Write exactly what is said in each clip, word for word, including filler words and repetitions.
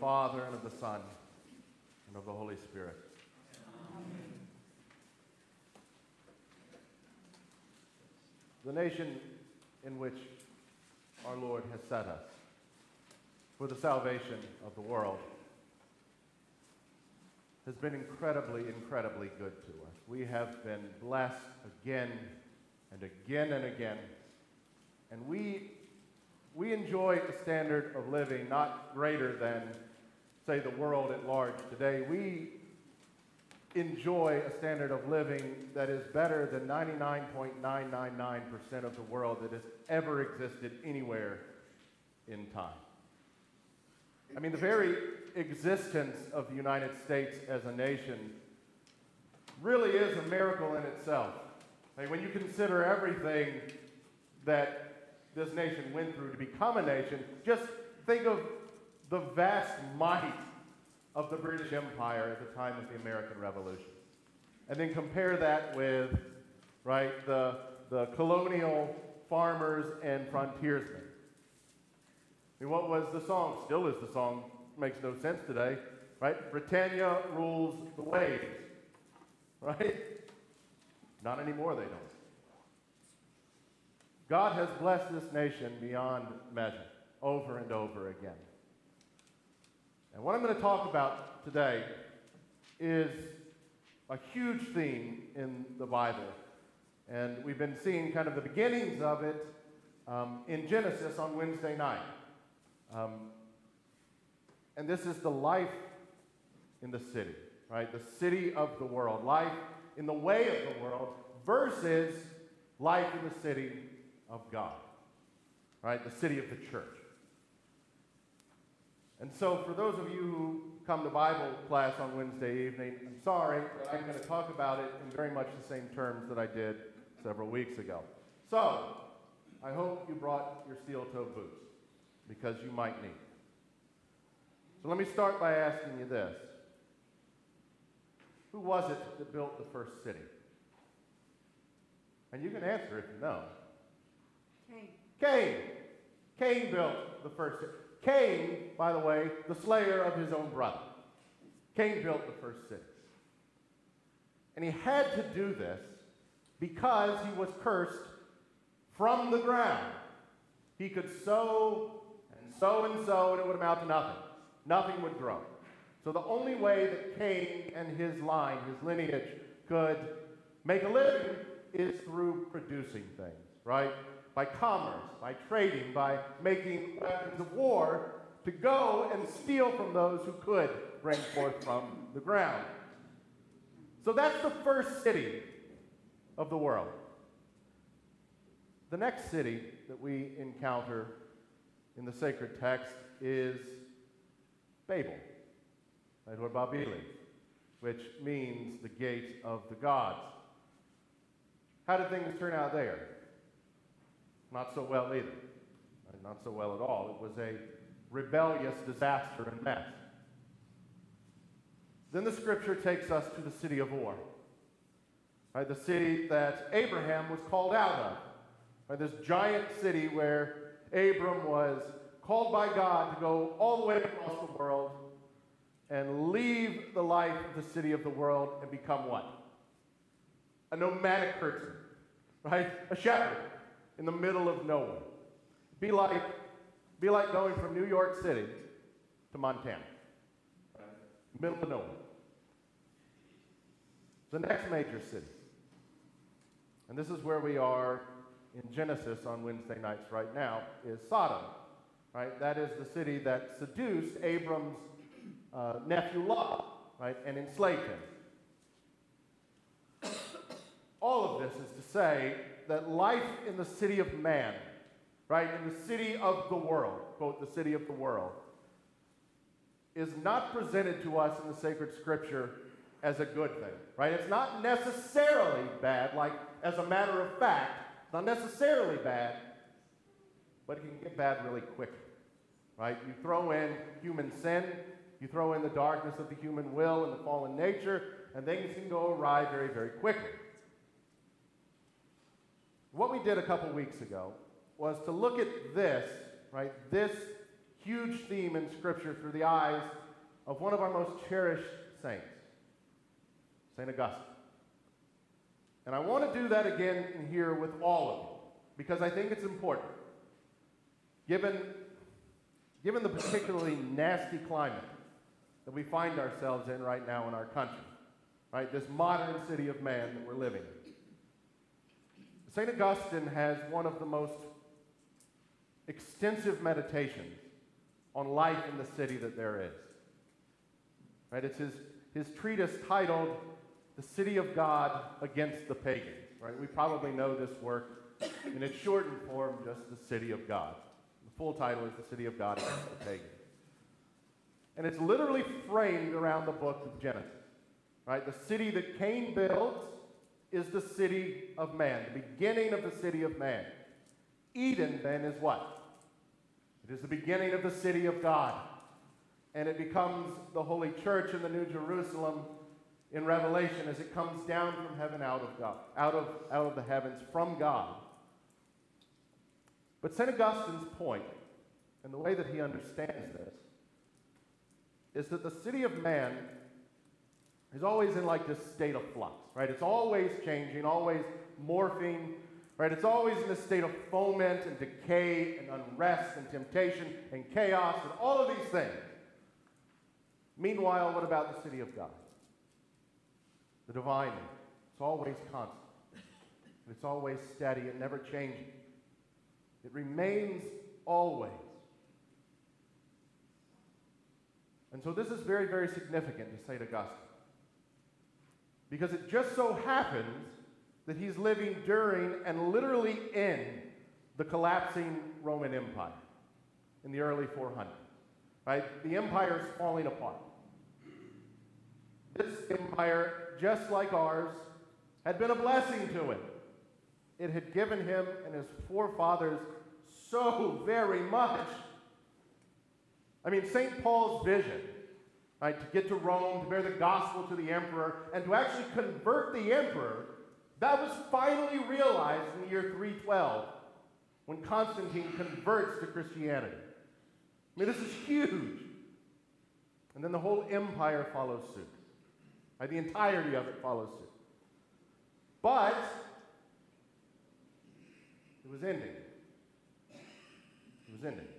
Father, and of the Son, and of the Holy Spirit. Amen. The nation in which our Lord has set us for the salvation of the world has been incredibly, incredibly good to us. We have been blessed again and again and again, and we We enjoy a standard of living not greater than, say, the world at large today. We enjoy a standard of living that is better than ninety-nine point nine nine nine percent of the world that has ever existed anywhere in time. I mean, the very existence of the United States as a nation really is a miracle in itself. I mean, when you consider everything that this nation went through to become a nation, just think of the vast might of the British Empire at the time of the American Revolution. And then compare that with, right, the, the colonial farmers and frontiersmen. I mean, what was the song? Still is the song, makes no sense today, right? Britannia rules the waves, right? Not anymore, they don't. God has blessed this nation beyond measure, over and over again. And what I'm going to talk about today is a huge theme in the Bible. And we've been seeing kind of the beginnings of it um, in Genesis on Wednesday night. Um, and this is the life in the city, right? The city of the world. Life in the way of the world versus life in the city of God, right? The city of the church. And so for those of you who come to Bible class on Wednesday evening, I'm sorry, but I'm going to talk about it in very much the same terms that I did several weeks ago. So, I hope you brought your steel-toed boots, because you might need them. So let me start by asking you this. Who was it that built the first city? And you can answer if you know. Cain. Cain. Cain built the first city. Cain, by the way, the slayer of his own brother. Cain built the first city. And he had to do this because he was cursed from the ground. He could sow and sow and sow, and it would amount to nothing. Nothing would grow. So the only way that Cain and his line, his lineage, could make a living is through producing things, right? By commerce, by trading, by making weapons of war to go and steal from those who could bring forth from the ground. So that's the first city of the world. The next city that we encounter in the sacred text is Babel, right, or Babili, which means the gate of the gods. How did things turn out there? Not so well either. Not so well at all. It was a rebellious disaster and mess. Then the scripture takes us to the city of Ur, right, the city that Abraham was called out of. Right, this giant city where Abram was called by God to go all the way across the world and leave the life of the city of the world and become what? A nomadic herdsman, right? A shepherd in the middle of nowhere. Be like, be like going from New York City to Montana. Right? Middle of nowhere. The next major city, and this is where we are in Genesis on Wednesday nights right now, is Sodom. Right? That is the city that seduced Abram's uh, nephew Lot, right, and enslaved him. All of this is to say that life in the city of man, right, in the city of the world, quote, the city of the world, is not presented to us in the sacred scripture as a good thing, right? It's not necessarily bad, like as a matter of fact, it's not necessarily bad, but it can get bad really quickly, right? You throw in human sin, you throw in the darkness of the human will and the fallen nature, and things can go awry very, very quickly. What we did a couple weeks ago was to look at this, right, this huge theme in Scripture through the eyes of one of our most cherished saints, Saint Augustine. And I want to do that again in here with all of you, because I think it's important. Given, given the particularly nasty climate that we find ourselves in right now in our country, right? This modern city of man that we're living in. Saint Augustine has one of the most extensive meditations on life in the city that there is. Right? It's his, his treatise titled The City of God Against the Pagans. Right? We probably know this work in its shortened form, just The City of God. The full title is The City of God Against the Pagans. And it's literally framed around the book of Genesis. Right? The city that Cain builds is the city of man, the beginning of the city of man. Eden, then, is what? It is the beginning of the city of God. And it becomes the Holy Church in the New Jerusalem in Revelation as it comes down from heaven out of God, out of, out of the heavens from God. But Saint Augustine's point, and the way that he understands this, is that the city of man is always in like this state of flux, right? It's always changing, always morphing, right? It's always in a state of foment and decay and unrest and temptation and chaos and all of these things. Meanwhile, what about the city of God? The divine, it's always constant. It's always steady and never changing. It remains always. And so this is very, very significant to Saint Augustine. Because it just so happens that he's living during and literally in the collapsing Roman Empire in the early four hundreds. Right? The empire is falling apart. This empire, just like ours, had been a blessing to him. It had given him and his forefathers so very much. I mean, Saint Paul's vision, right, to get to Rome, to bear the gospel to the emperor, and to actually convert the emperor, that was finally realized in the year three twelve, when Constantine converts to Christianity. I mean, this is huge. And then the whole empire follows suit. Right? The entirety of it follows suit. But it was ending. It was ending.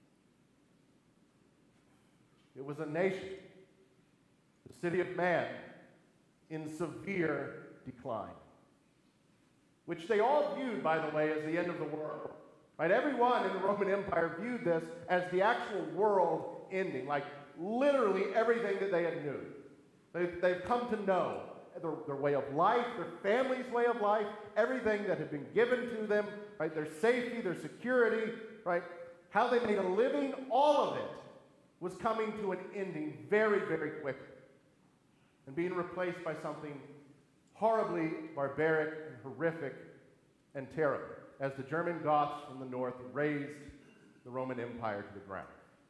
It was a nation, the city of man, in severe decline, which they all viewed, by the way, as the end of the world. Right? Everyone in the Roman Empire viewed this as the actual world ending, like literally everything that they had knew. They've, they've come to know their, their way of life, their family's way of life, everything that had been given to them, right? Their safety, their security, right? How they made a living, all of it was coming to an ending very, very quickly and being replaced by something horribly barbaric and horrific and terrible as the German Goths from the north razed the Roman Empire to the ground.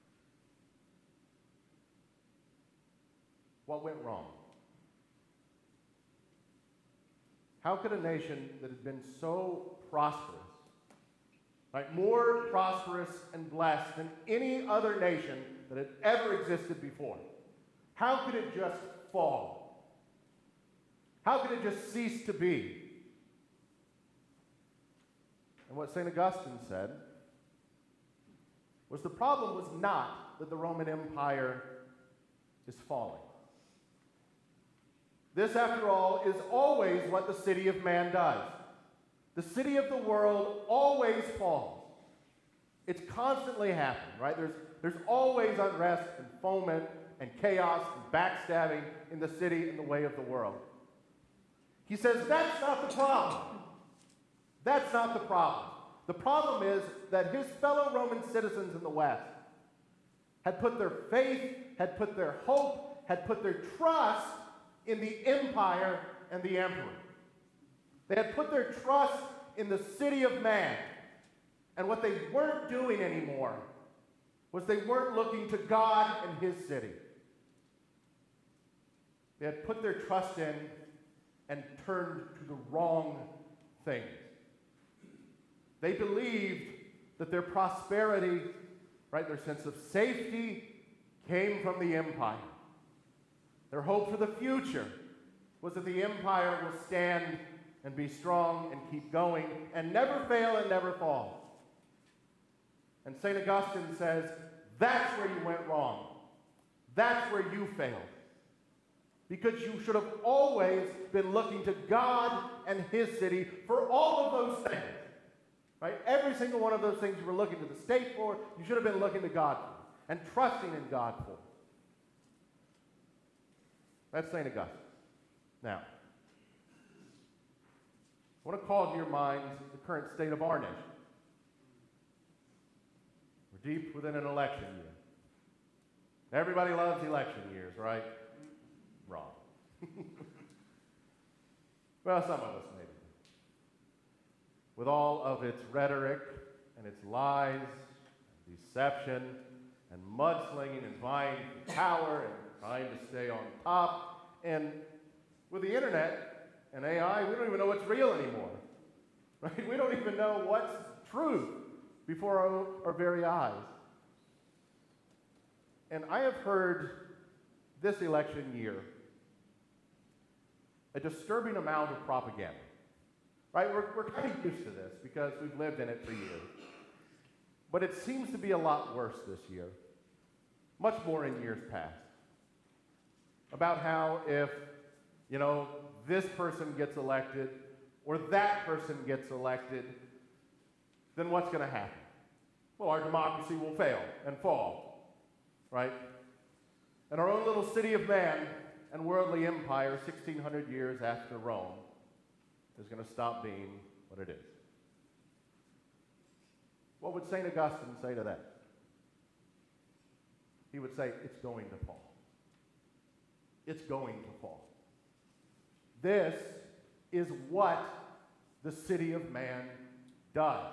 What went wrong? How could a nation that had been so prosperous, right, more prosperous and blessed than any other nation that had ever existed before, how could it just fall? How could it just cease to be? And what Saint Augustine said was the problem was not that the Roman Empire is falling. This, after all, is always what the city of man does. The city of the world always falls. It's constantly happening, right? There's, there's always unrest and foment and chaos and backstabbing in the city in the way of the world. He says that's not the problem. That's not the problem. The problem is that his fellow Roman citizens in the West had put their faith, had put their hope, had put their trust in the empire and the emperor. They had put their trust in the city of man. And what they weren't doing anymore was they weren't looking to God and his city. They had put their trust in and turned to the wrong things. They believed that their prosperity right? Their sense of safety came from the empire. Their hope for the future was that the empire will stand and be strong and keep going and never fail and never fall. And Saint Augustine says, that's where you went wrong. That's where you failed. Because you should have always been looking to God and his city for all of those things. Right? Every single one of those things you were looking to the state for, you should have been looking to God for and trusting in God for. That's Saint Augustine. Now, I want to call to your minds the current state of our nation. We're deep within an election year. Everybody loves election years, right? Wrong. Well, some of us maybe. With all of its rhetoric and its lies, and deception, and mudslinging and vying for power and trying to stay on top, and with the internet and A I, we don't even know what's real anymore. Right? We don't even know what's truth before our, our very eyes. And I have heard this election year a disturbing amount of propaganda. Right? We're, we're kind of used to this because we've lived in it for years. But it seems to be a lot worse this year, much more in years past. About how if, you know, this person gets elected or that person gets elected, then what's going to happen? Well, our democracy will fail and fall, right? And our own little city of man and worldly empire, sixteen hundred years after Rome, is going to stop being what it is. What would Saint Augustine say to that? He would say, it's going to fall. It's going to fall. This is what the city of man does.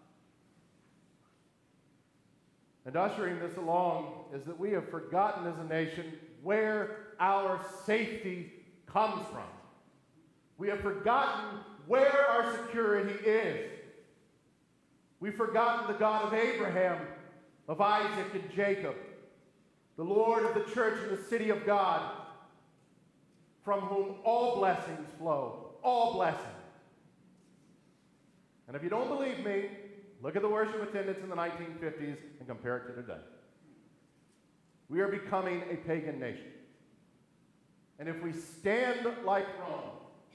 And ushering this along is that we have forgotten as a nation where our safety comes from. We have forgotten where our security is. We've forgotten the God of Abraham, of Isaac and Jacob, the Lord of the church and the city of God, from whom all blessings flow, all blessings. And if you don't believe me, look at the worship attendance in the nineteen fifties and compare it to today. We are becoming a pagan nation. And if we stand like Rome,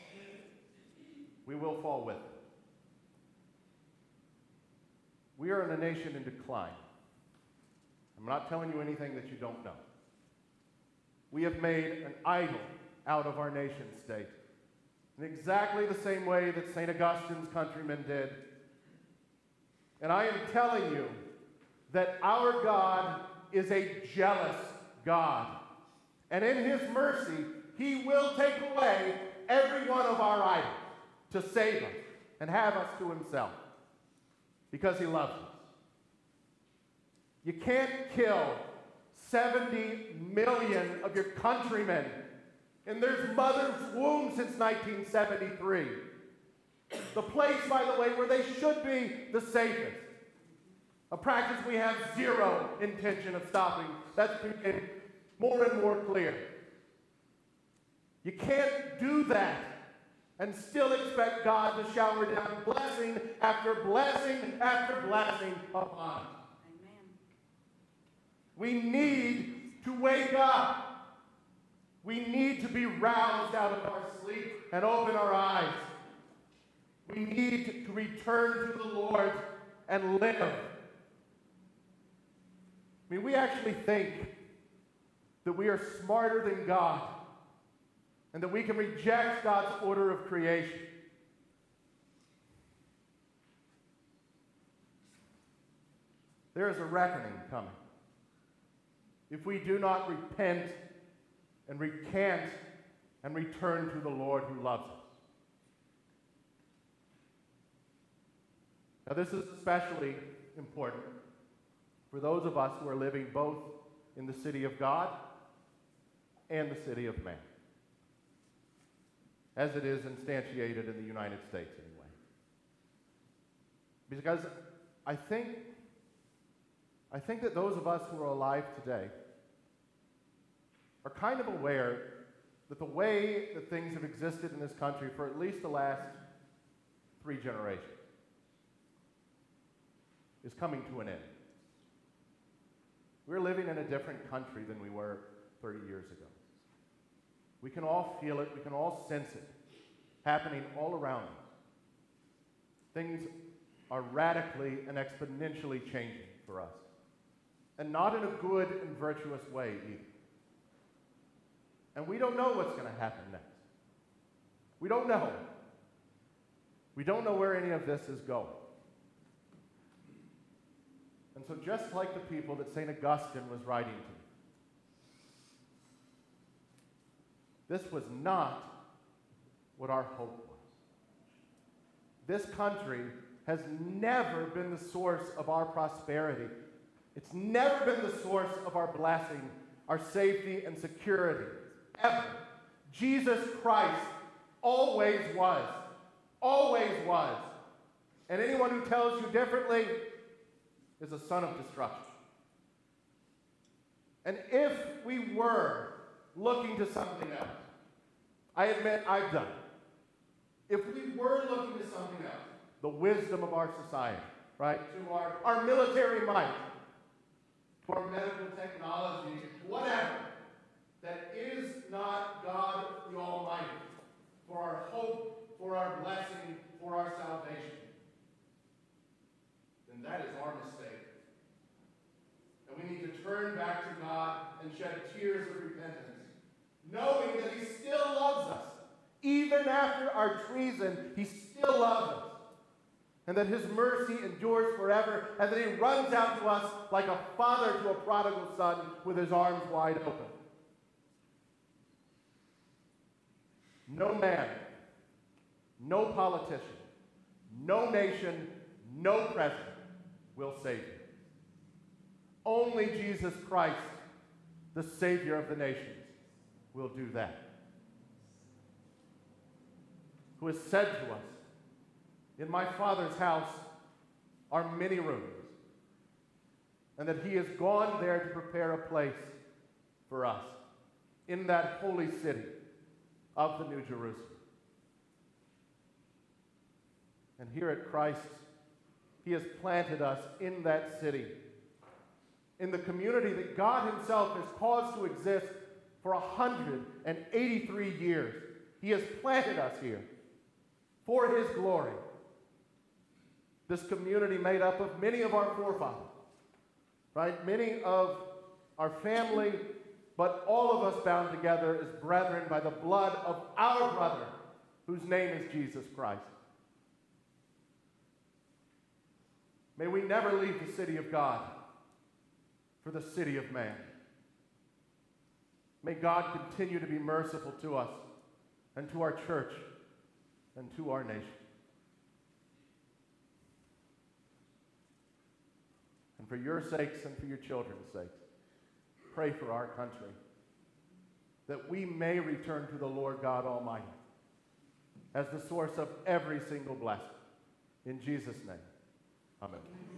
we will fall with it. We are in a nation in decline. I'm not telling you anything that you don't know. We have made an idol out of our nation state in exactly the same way that Saint Augustine's countrymen did. And I am telling you that our God is a jealous God. And in his mercy, he will take away every one of our idols to save us and have us to himself because he loves us. You can't kill seventy million of your countrymen in their mother's womb since nineteen seventy-three. The place, by the way, where they should be the safest. A practice we have zero intention of stopping. That's becoming more and more clear. You can't do that and still expect God to shower down blessing after blessing after blessing upon us. Amen. We need to wake up. We need to be roused out of our sleep and open our eyes. We need to return to the Lord and live. I mean, we actually think that we are smarter than God and that we can reject God's order of creation. There is a reckoning coming. If we do not repent and recant and return to the Lord who loves us. Now, this is especially important for those of us who are living both in the city of God and the city of man, as it is instantiated in the United States anyway. Because I think I think that those of us who are alive today are kind of aware that the way that things have existed in this country for at least the last three generations is coming to an end. We're living in a different country than we were thirty years ago. We can all feel it, we can all sense it happening all around us. Things are radically and exponentially changing for us, and not in a good and virtuous way either. And we don't know what's going to happen next. We don't know. We don't know where any of this is going. And so just like the people that Saint Augustine was writing to, this was not what our hope was. This country has never been the source of our prosperity. It's never been the source of our blessing, our safety and security, ever. Jesus Christ always was, always was. And anyone who tells you differently is a son of destruction. And if we were looking to something else, I admit I've done it. If we were looking to something else, the wisdom of our society, right, to our, our military might, to our medical technology, whatever, that is not God the Almighty, for our hope, for our blessing, for our salvation, then that is our mistake. And we need to turn back to God and shed tears of repentance, knowing that He still loves us. Even after our treason, He still loves us. And that His mercy endures forever, and that He runs out to us like a father to a prodigal son with His arms wide open. No man, no politician, no nation, no president will save you. Only Jesus Christ, the Savior of the nations, will do that. Who has said to us, "In my Father's house are many rooms," and that He has gone there to prepare a place for us in that holy city of the New Jerusalem. And here at Christ, He has planted us in that city, in the community that God Himself has caused to exist for one hundred eighty-three years. He has planted us here for His glory. This community made up of many of our forefathers, right? Many of our family, but all of us bound together as brethren by the blood of our brother, whose name is Jesus Christ. May we never leave the city of God for the city of man. May God continue to be merciful to us and to our church and to our nation. And for your sakes and for your children's sakes, pray for our country, that we may return to the Lord God Almighty as the source of every single blessing. In Jesus' name, amen.